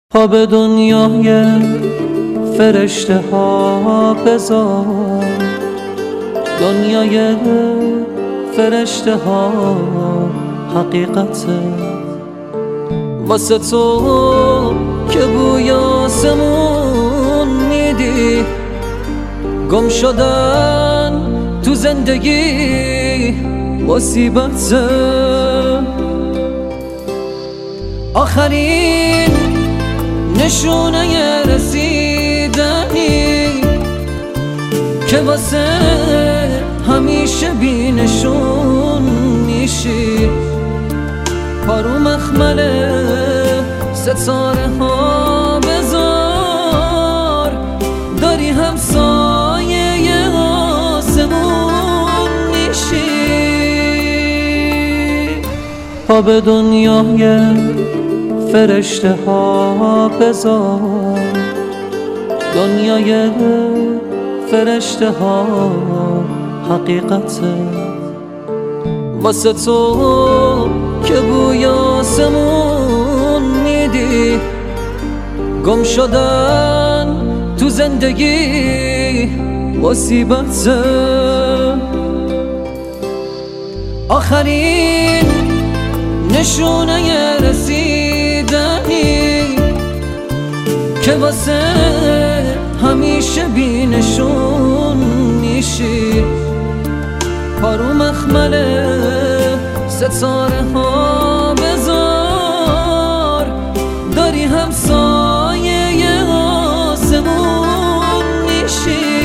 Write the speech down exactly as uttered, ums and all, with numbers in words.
پا به دنیای فرشته ها بذار، دنیای فرشته ها حقیقته واسه تو که بوی آسمون میدی. گم شدن تو زندگی مصیبته، آخرین نشونه رسیدنی که واسه همیشه بی نشون میشی. پارو مخمل ستاره ها بذار، داری همسایه آسمون میشی. پا به دنیای فرشته ها بذار، دنیای فرشته ها حقیقته واسه تو که بوی آسمون میدی. گم شدن تو زندگی مصیبته، آخرین نشونه رسیدنی که واسه همیشه بی نشون میشی. پارو مخمل ستاره ها بذار، داری همسایه آسمون میشی.